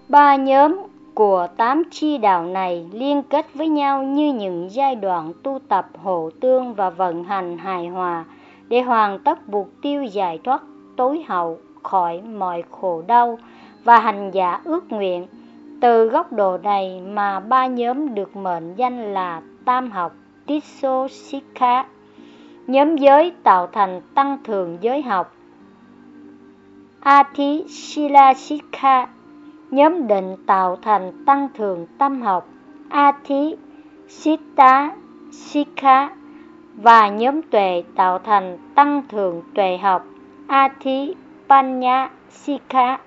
Ba nhóm của 8 chi đạo này liên kết với nhau như những giai đoạn tu tập hộ tương và vận hành hài hòa để hoàn tất mục tiêu giải thoát tối hậu khỏi mọi khổ đau và hành giả ước nguyện. Từ góc độ này mà ba nhóm được mệnh danh là tam học Tissot-Sikha. Nhóm giới tạo thành tăng thường giới học Ati-Sila-Sikha. Nhóm định tạo thành tăng thường tâm học Ati-Sitta-Sikha. Và nhóm tuệ tạo thành tăng thường tuệ học Ati-Panya-Sikha.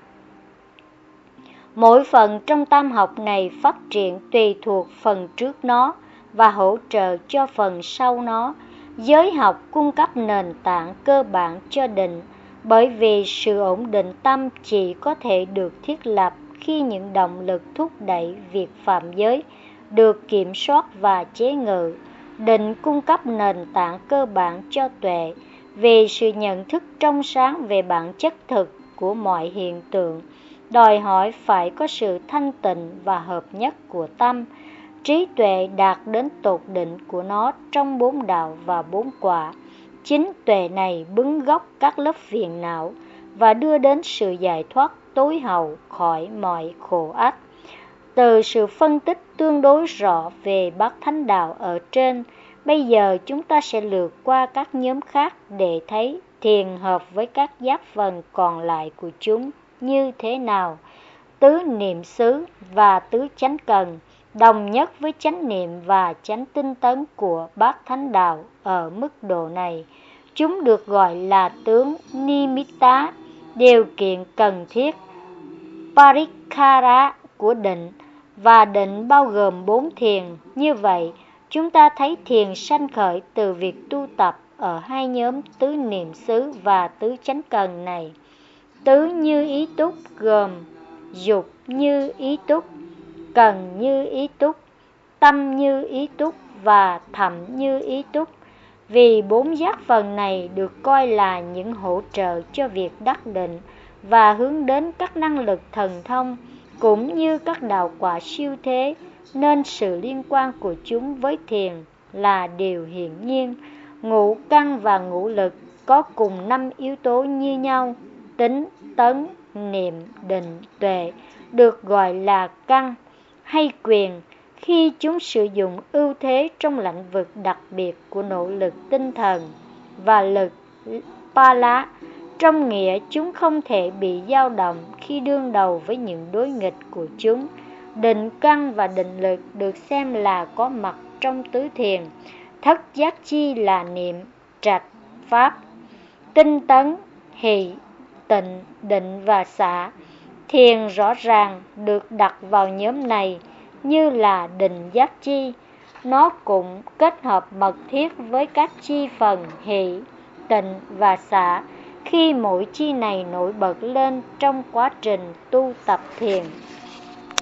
Mỗi phần trong tam học này phát triển tùy thuộc phần trước nó và hỗ trợ cho phần sau nó. Giới học cung cấp nền tảng cơ bản cho định, bởi vì sự ổn định tâm chỉ có thể được thiết lập khi những động lực thúc đẩy việc phạm giới được kiểm soát và chế ngự. Định cung cấp nền tảng cơ bản cho tuệ, vì sự nhận thức trong sáng về bản chất thực của mọi hiện tượng đòi hỏi phải có sự thanh tịnh và hợp nhất của tâm. Trí tuệ đạt đến tột đỉnh của nó trong 4 đạo và 4 quả. Chính tuệ này bứng gốc các lớp phiền não và đưa đến sự giải thoát tối hậu khỏi mọi khổ ách. Từ sự phân tích tương đối rõ về bát thánh đạo ở trên, bây giờ chúng ta sẽ lược qua các nhóm khác để thấy thiền hợp với các giáp phần còn lại của chúng như thế nào. Tứ niệm xứ và tứ chánh cần đồng nhất với chánh niệm và chánh tinh tấn của bát thánh đạo ở mức độ này. Chúng được gọi là tướng nimitta, điều kiện cần thiết, parikara của định, và định bao gồm 4 thiền. Như vậy, chúng ta thấy thiền sanh khởi từ việc tu tập ở hai nhóm tứ niệm xứ và tứ chánh cần này. Tứ như ý túc gồm dục như ý túc, cần như ý túc, tâm như ý túc và thậm như ý túc. Vì 4 giác phần này được coi là những hỗ trợ cho việc đắc định và hướng đến các năng lực thần thông cũng như các đạo quả siêu thế, nên sự liên quan của chúng với thiền là điều hiển nhiên. Ngũ căn và ngũ lực có cùng 5 yếu tố như nhau: tính, tấn, niệm, định, tuệ, được gọi là căn hay quyền, khi chúng sử dụng ưu thế trong lĩnh vực đặc biệt của nỗ lực tinh thần và lực pala, trong nghĩa chúng không thể bị dao động khi đương đầu với những đối nghịch của chúng. Định căn và định lực được xem là có mặt trong tứ thiền. Thất giác chi là niệm, trạch, pháp, tinh tấn, hỷ, tịnh, định và xả. Thiền rõ ràng được đặt vào nhóm này như là định giác chi. Nó cũng kết hợp mật thiết với các chi phần hỷ, tịnh và xả khi mỗi chi này nổi bật lên trong quá trình tu tập thiền.